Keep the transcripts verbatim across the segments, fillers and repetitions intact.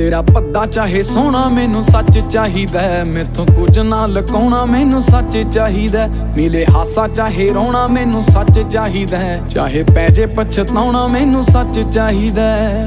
तेरा भद्दा चाहे सोना मैनू सच चाहिदा है, मैथों कुछ ना लुकाउणा मैनू सच चाहिदा है। मिले हासा चाहे रोना मैनू सच चाहिदा है, चाहे पै जे पछताउणा मैनू सच चाहिदा है।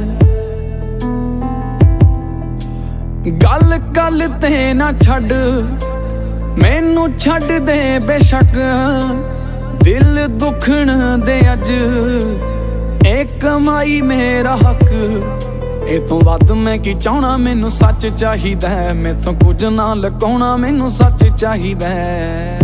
गल गल ते ना छड्ड मैनू छड्ड दे बेशक, दिल दुखण दे अज ए कमाई मेरा हक। ए तो वध मैं की चाहना मैनू सच चाहिदा है, मैथों कुछ ना लुकाउणा मैनू सच चाहिदा है।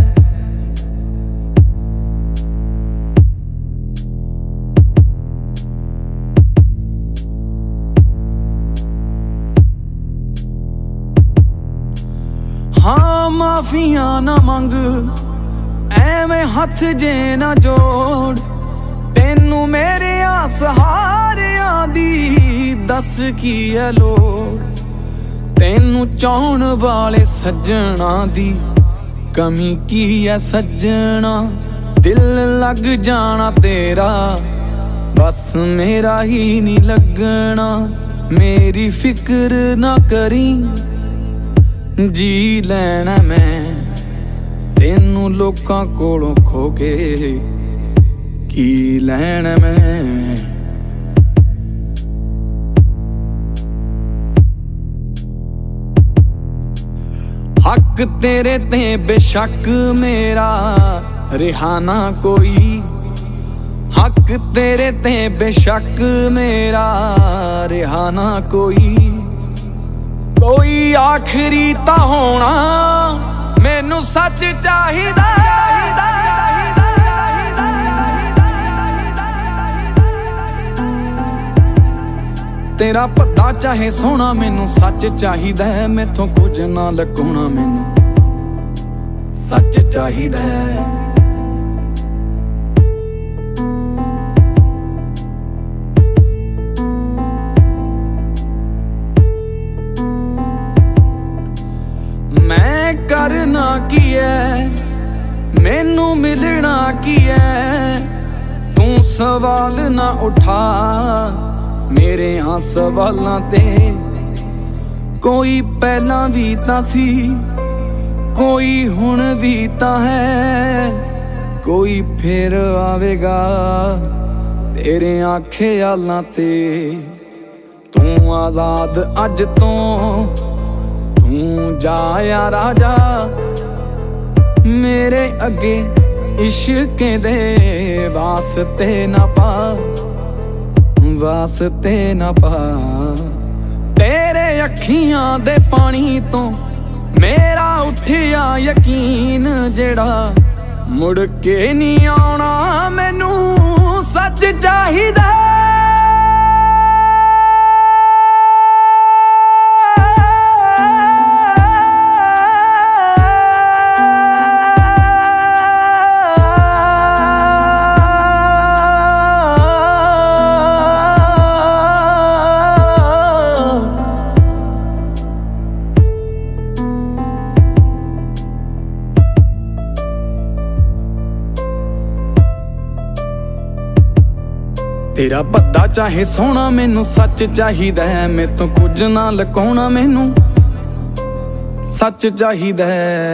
हाँ माफिया ना मंग एवें हथ जे ना जोड़, तेनू मेरे सहारियां दी दस की है लोड़। तेनू चाहण वाले सज्जना दी कमी की है सज्जना, दिल लग जाना तेरा बस मेरा ही नहीं लगना। मेरी फिक्र ना करी जी लेना मैं, तेनू लोकां कोलों खो के की लैण मैं। हक तेरे ते बेशक मेरा रिहाना कोई, हक तेरे ते बेशक मेरा रिहाना कोई। कोई आखिरी ता होना मैनू सच चाहिदा। तेरा भद्दा चाहे सोना मैनू सच चाहिदा है, मैथों कुछ ना लुकाउणा मैनू सच चाहिदा है। मैं करना की है मैनू मिलना की है, तू सवाल ना उठा मेरे हाँ सवालां ते। कोई पहला भी तां सी कोई हुण भी तां है, कोई फिर आवेगा तेरे आखे आलां ते। तू आजाद अज तो तू जाया राजा, मेरे अगे इश्के दे वास्ते ना पा वास्ते ना पा। तेरे अखियां दे पानी तो मेरा उठिया यकीन, जेड़ा मुड़ के नहीं आना मैनू सच चाहिदा। तेरा भद्दा चाहे सोना मैनू सच चाहिदा है, मैथों कुछ ना लुकाउणा मैनू सच चाहिदा है।